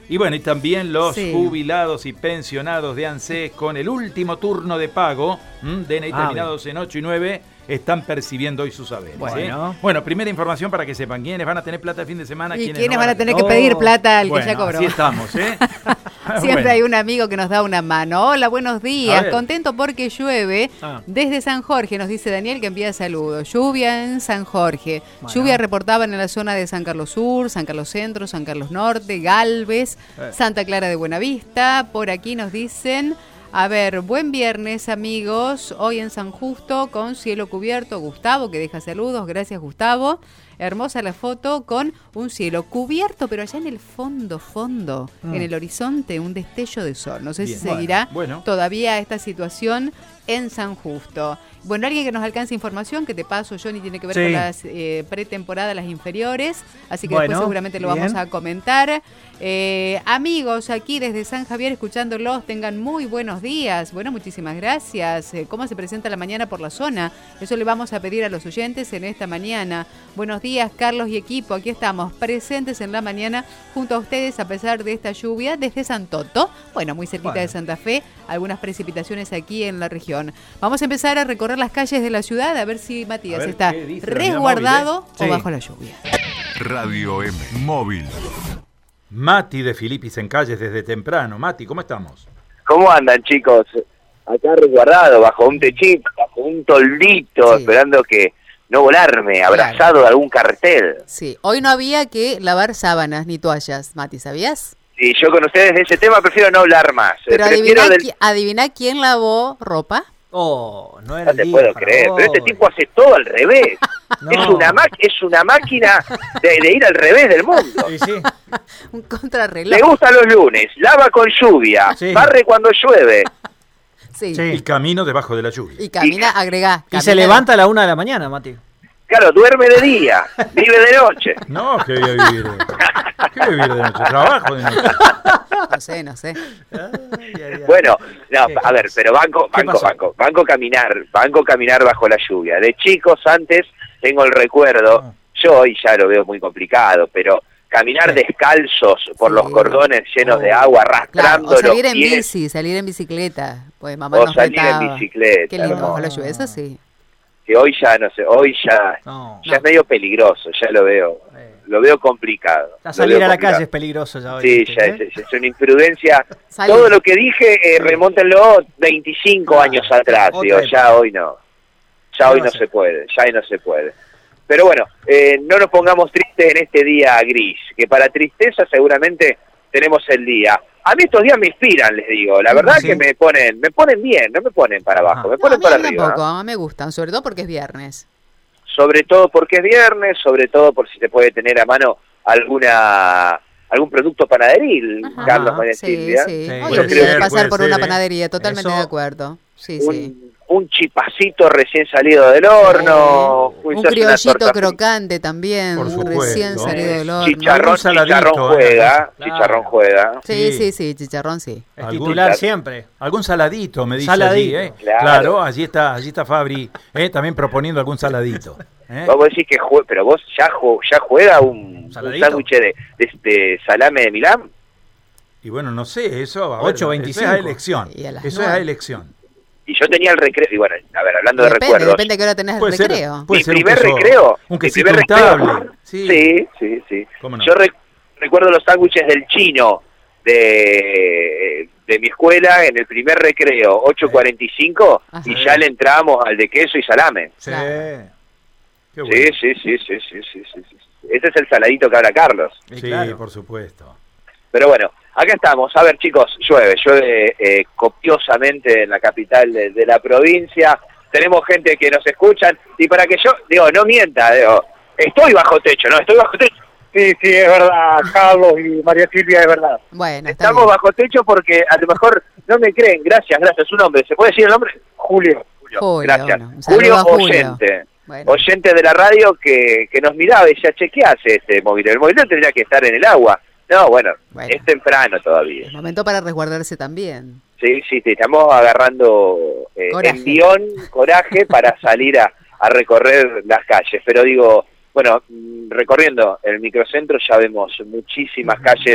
Y bueno, y también los Sí. jubilados y pensionados de ANSES con el último turno de pago, DNI terminados en 8 y 9, están percibiendo hoy sus saberes. Bueno. Bueno, primera información para que sepan quiénes van a tener plata el fin de semana, Y quiénes quiénes no van a tener que pedir plata al que ya cobró. Así estamos, ¿eh? Siempre Bueno. hay un amigo que nos da una mano. Hola, buenos días. A ver. Contento porque llueve. Desde San Jorge, nos dice Daniel, que envía saludos. Lluvia en San Jorge. Bueno. Lluvia reportaban en la zona de San Carlos Sur, San Carlos Centro, San Carlos Norte, Galvez, Santa Clara de Buenavista. Por aquí nos dicen... A ver, buen viernes, amigos. Hoy en San Justo con cielo cubierto. Gustavo, que deja saludos. Gracias, Gustavo. Hermosa la foto con un cielo cubierto, pero allá en el fondo, en el horizonte, un destello de sol. No sé Bien, si seguirá bueno. todavía esta situación en San Justo. Bueno, alguien que nos alcance información, que te paso, Johnny, tiene que ver con las pretemporadas, las inferiores, así que después seguramente lo vamos a comentar. Amigos, aquí desde San Javier escuchándolos, tengan muy buenos días. Bueno, muchísimas gracias. ¿Cómo se presenta la mañana por la zona? Eso le vamos a pedir a los oyentes en esta mañana. Buenos días, Carlos y equipo. Aquí estamos, presentes en la mañana junto a ustedes a pesar de esta lluvia desde San Toto. Bueno, muy cerquita de Santa Fe, algunas precipitaciones aquí en la región. Vamos a empezar a recorrer las calles de la ciudad a ver si Matías está resguardado o bajo la lluvia. Radio M Móvil. Mati de Filipis en calles desde temprano. Mati, ¿cómo estamos? ¿Cómo andan, chicos? Acá resguardado, bajo un techito, bajo un toldito, esperando que no volarme, abrazado de algún cartel. Sí, hoy no había que lavar sábanas ni toallas, Mati, ¿sabías? Y yo con ustedes de ese tema prefiero no hablar más. Pero adivina quién lavó ropa. Oh, no era No te puedo creer, pero este tipo hace todo al revés. No. Es una máquina de ir al revés del mundo. Sí. Un contrarreloj. Le gusta los lunes, lava con lluvia, barre cuando llueve. Y camino debajo de la lluvia. Y camina, agregá. Y se levanta a la 1 de la mañana, Mati. Claro, duerme de día, vive de noche. No, que voy a vivir. ¿Qué voy a vivir de noche? Trabajo de noche. No sé. Bueno, no, a ver, pero banco caminar bajo la lluvia. De chicos antes tengo el recuerdo, yo hoy ya lo veo muy complicado, pero caminar descalzos por los cordones llenos de agua, arrastrando o salir los pies. En bici, salir en bicicleta, pues mamá o nos salir retaba. En bicicleta. Qué lindo bajo la lluvia, eso sí. Que hoy ya no sé, ya es medio peligroso, ya lo veo complicado. Ya salir a la calle es peligroso ya hoy. Sí, ya es una imprudencia. Todo lo que dije, remóntenlo 25 años atrás, digo, ya hoy no. Ya hoy no se puede, Pero bueno, no nos pongamos tristes en este día gris, que para tristeza seguramente tenemos el día. A mí estos días me inspiran, les digo. La verdad que me ponen bien, no me ponen para abajo, me ponen para arriba. Tampoco, me gustan, sobre todo porque es viernes. Sobre todo porque es viernes, sobre todo por si te puede tener a mano algún producto panaderil, Carlos, María Silvia. Yo creo que pasar por una panadería, totalmente de acuerdo. Un chipacito recién salido del horno. Un criollito crocante también, recién salido del horno. Chicharrón juega. Sí, chicharrón sí. El titular siempre. Algún saladito, me dice allí, Claro, allí está Fabri, también proponiendo algún saladito. Vos decís que pero vos ya juega un sándwich de salame de Milán. Y bueno, no sé, eso 8.25. Eso es a elección. Eso es a elección. Y yo tenía el recreo, y bueno, a ver, hablando de recuerdos. Depende de qué hora tenés el recreo. Mi primer recreo. Un quesito untable. Sí. No? Yo recuerdo los sándwiches del chino de mi escuela en el primer recreo, 8.45, y ya le entramos al de queso y salame. Sí. Qué bueno. Sí. Ese es el saladito que habla Carlos. Sí, claro. Por supuesto. Pero bueno, acá estamos. A ver, chicos, llueve copiosamente en la capital de la provincia. Tenemos gente que nos escuchan. Y para que yo, no mienta, estoy bajo techo, ¿no? Estoy bajo techo. Sí, es verdad, Carlos y María Silvia, es verdad. Bueno, estamos bajo techo porque a lo mejor no me creen. Gracias, su nombre. ¿Se puede decir el nombre? Julio. Gracias. Bueno, Julio, oyente. Bueno. Oyente de la radio que nos miraba y decía, ¿qué hace este móvil? El móvil tendría que estar en el agua. No, bueno, es temprano todavía. Es momento para resguardarse también. Sí, estamos agarrando envión, coraje para salir a recorrer las calles. Pero digo, bueno, recorriendo el microcentro ya vemos muchísimas calles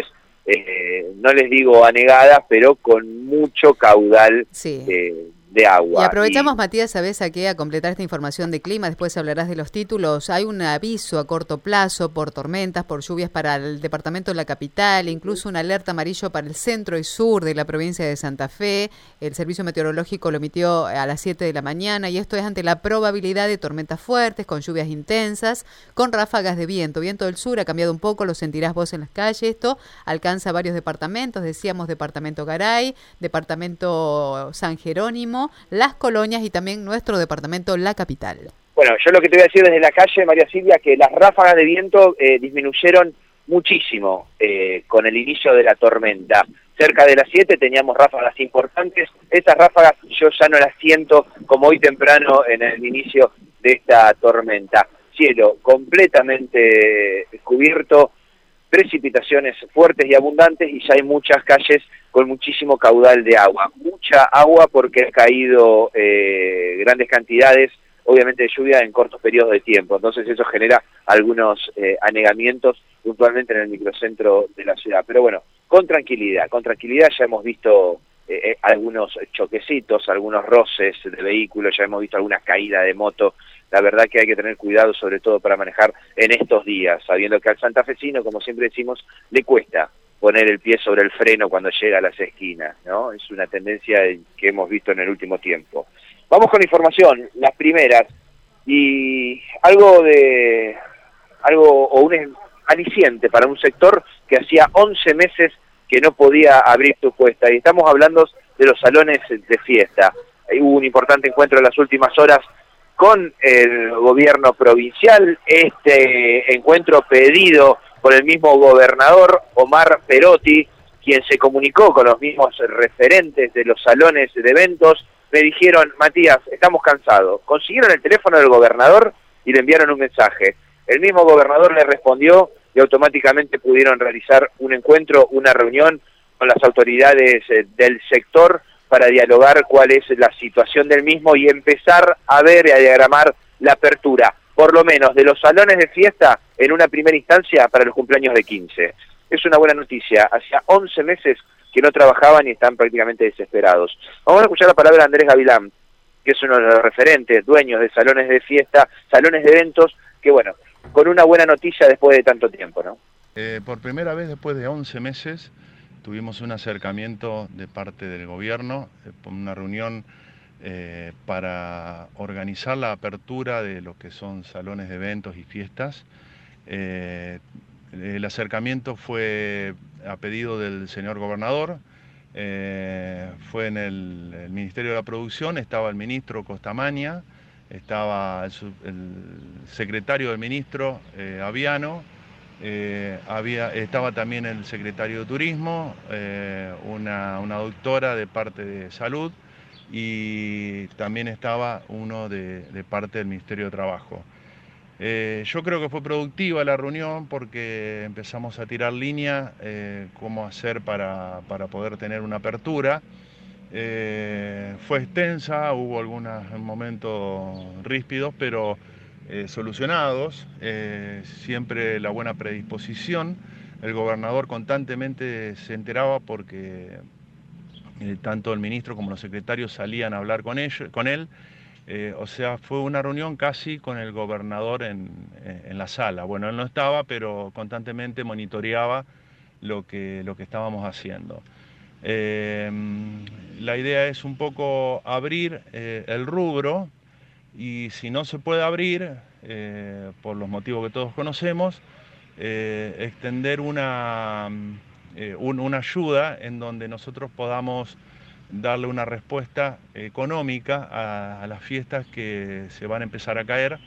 no les digo anegadas, pero con mucho caudal de agua. Y aprovechamos, Matías, ¿sabés a qué? A completar esta información de clima, después hablarás de los títulos. Hay un aviso a corto plazo por tormentas, por lluvias para el departamento de la capital, incluso una alerta amarillo para el centro y sur de la provincia de Santa Fe. El servicio meteorológico lo emitió a las 7 de la mañana y esto es ante la probabilidad de tormentas fuertes, con lluvias intensas, con ráfagas de viento. Viento del sur ha cambiado un poco, lo sentirás vos en las calles. Esto alcanza varios departamentos, decíamos departamento Garay, departamento San Jerónimo, Las Colonias y también nuestro departamento La Capital. Bueno, yo lo que te voy a decir desde la calle, María Silvia, que las ráfagas de viento disminuyeron muchísimo con el inicio de la tormenta. Cerca de las 7 teníamos ráfagas importantes. Estas ráfagas yo ya no las siento como hoy temprano en el inicio de esta tormenta. Cielo completamente cubierto, precipitaciones fuertes y abundantes, y ya hay muchas calles con muchísimo caudal de agua. Mucha agua porque han caído grandes cantidades, obviamente, de lluvia en cortos periodos de tiempo. Entonces eso genera algunos anegamientos puntualmente en el microcentro de la ciudad. Pero bueno, con tranquilidad ya hemos visto algunos choquecitos, algunos roces de vehículos, ya hemos visto algunas caídas de moto. La verdad que hay que tener cuidado, sobre todo para manejar en estos días, sabiendo que al santafesino, como siempre decimos, le cuesta poner el pie sobre el freno cuando llega a las esquinas, ¿no? Es una tendencia que hemos visto en el último tiempo. Vamos con información, las primeras, y algo o un aliciente para un sector que hacía 11 meses que no podía abrir su puesta, y estamos hablando de los salones de fiesta. Hubo un importante encuentro en las últimas horas con el gobierno provincial, este encuentro pedido por el mismo gobernador Omar Perotti, quien se comunicó con los mismos referentes de los salones de eventos. Me dijeron: Matías, estamos cansados. Consiguieron el teléfono del gobernador y le enviaron un mensaje. El mismo gobernador le respondió y automáticamente pudieron realizar un encuentro, una reunión con las autoridades del sector para dialogar cuál es la situación del mismo y empezar a ver y a diagramar la apertura, por lo menos de los salones de fiesta, en una primera instancia para los cumpleaños de 15. Es una buena noticia. Hacía 11 meses que no trabajaban y están prácticamente desesperados. Vamos a escuchar la palabra de Andrés Gavilán, que es uno de los referentes, dueños de salones de fiesta, salones de eventos, que bueno, con una buena noticia después de tanto tiempo, ¿no? Por primera vez después de 11 meses tuvimos un acercamiento de parte del gobierno, una reunión para organizar la apertura de lo que son salones de eventos y fiestas. El acercamiento fue a pedido del señor gobernador, fue en el Ministerio de la Producción, estaba el ministro Costamaña, estaba el secretario del ministro, Aviano, estaba también el secretario de Turismo, una doctora de parte de Salud, y también estaba uno de parte del Ministerio de Trabajo. Yo creo que fue productiva la reunión porque empezamos a tirar línea, cómo hacer para poder tener una apertura. Fue extensa, hubo algunos momentos ríspidos, pero solucionados, siempre la buena predisposición. El gobernador constantemente se enteraba porque tanto el ministro como los secretarios salían a hablar con él. O sea, fue una reunión casi con el gobernador en la sala. Bueno, él no estaba, pero constantemente monitoreaba lo que estábamos haciendo. La idea es un poco abrir el rubro, y si no se puede abrir, por los motivos que todos conocemos, extender una ayuda en donde nosotros podamos darle una respuesta económica a las fiestas que se van a empezar a caer,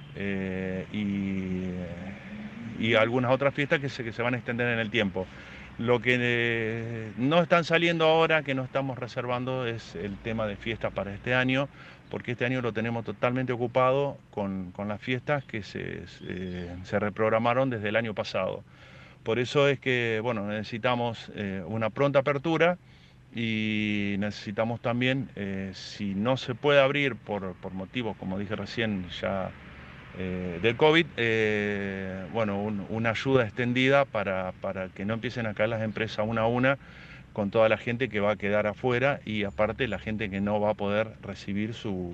y algunas otras fiestas que se van a extender en el tiempo. Lo que no están saliendo ahora, que no estamos reservando, es el tema de fiestas para este año, porque este año lo tenemos totalmente ocupado con las fiestas que se reprogramaron desde el año pasado. Por eso es que, bueno, necesitamos una pronta apertura, y necesitamos también, si no se puede abrir por motivos, como dije recién, ya del COVID, una ayuda extendida para que no empiecen a caer las empresas una a una, con toda la gente que va a quedar afuera y aparte la gente que no va a poder recibir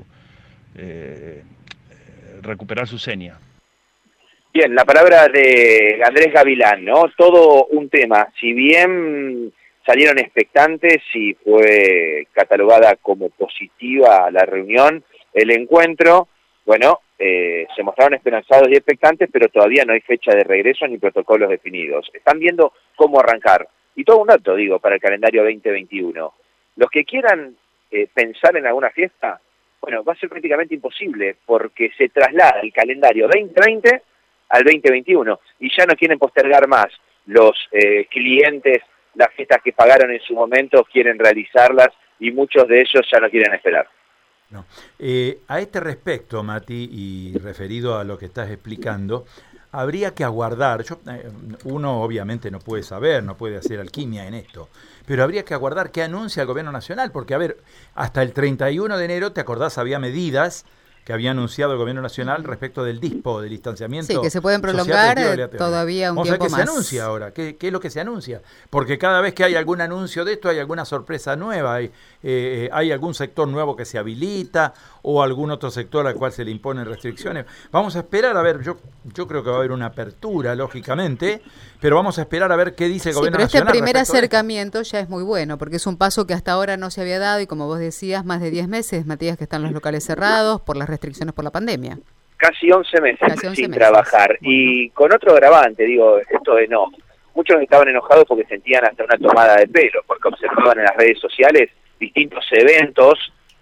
recuperar su seña. Bien, la palabra de Andrés Gavilán, ¿no? Todo un tema. Si bien salieron expectantes y fue catalogada como positiva la reunión, el encuentro, se mostraron esperanzados y expectantes, pero todavía no hay fecha de regreso ni protocolos definidos. Están viendo cómo arrancar. Y todo un dato, digo, para el calendario 2021. Los que quieran pensar en alguna fiesta, va a ser prácticamente imposible, porque se traslada el calendario 2020 al 2021, y ya no quieren postergar más. Los clientes, las fiestas que pagaron en su momento, quieren realizarlas, y muchos de ellos ya no quieren esperar. No. A este respecto, Mati, y referido a lo que estás explicando, habría que aguardar, uno obviamente no puede saber, no puede hacer alquimia en esto, pero habría que aguardar qué anuncia el gobierno nacional, porque hasta el 31 de enero, ¿te acordás? Había medidas que había anunciado el gobierno nacional respecto del DISPO, del distanciamiento. Sí, que se pueden prolongar todavía un tiempo más. ¿Qué se anuncia ahora? ¿Qué es lo que se anuncia? Porque cada vez que hay algún anuncio de esto, hay alguna sorpresa nueva, hay algún sector nuevo que se habilita o algún otro sector al cual se le imponen restricciones. Vamos a esperar a ver, yo creo que va a haber una apertura, lógicamente, pero vamos a esperar a ver qué dice el gobierno nacional. Pero este primer acercamiento ya es muy bueno, porque es un paso que hasta ahora no se había dado y como vos decías, más de 10 meses, Matías, que están los locales cerrados por las restricciones por la pandemia. Casi 11 meses sin trabajar. Bueno. Y con otro agravante, digo, esto de no. Muchos estaban enojados porque sentían hasta una tomada de pelo, porque observaban en las redes sociales distintos eventos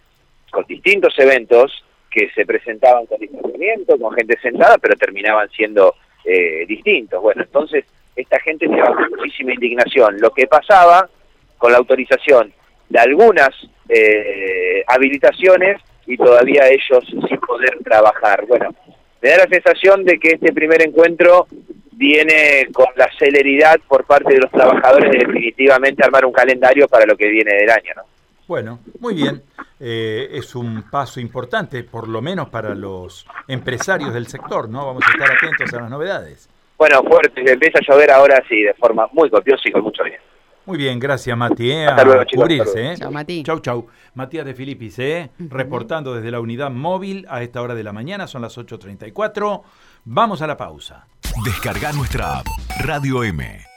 que se presentaban con distanciamiento, con gente sentada, pero terminaban siendo distintos. Bueno, entonces esta gente llevaba muchísima indignación. Lo que pasaba con la autorización de algunas habilitaciones y todavía ellos sin poder trabajar. Bueno, me da la sensación de que este primer encuentro viene con la celeridad por parte de los trabajadores de definitivamente armar un calendario para lo que viene del año, ¿no? Bueno, muy bien. Es un paso importante, por lo menos para los empresarios del sector, ¿no? Vamos a estar atentos a las novedades. Bueno, fuerte, empieza a llover ahora sí, de forma muy copiosa y con mucho bien. Muy bien, gracias Mati, Hasta luego, chicos, cubrirse. Chau, Mati. Chau. Matías de Filipis, reportando desde la unidad móvil a esta hora de la mañana, son las 8:34. Vamos a la pausa. Descarga nuestra app Radio M.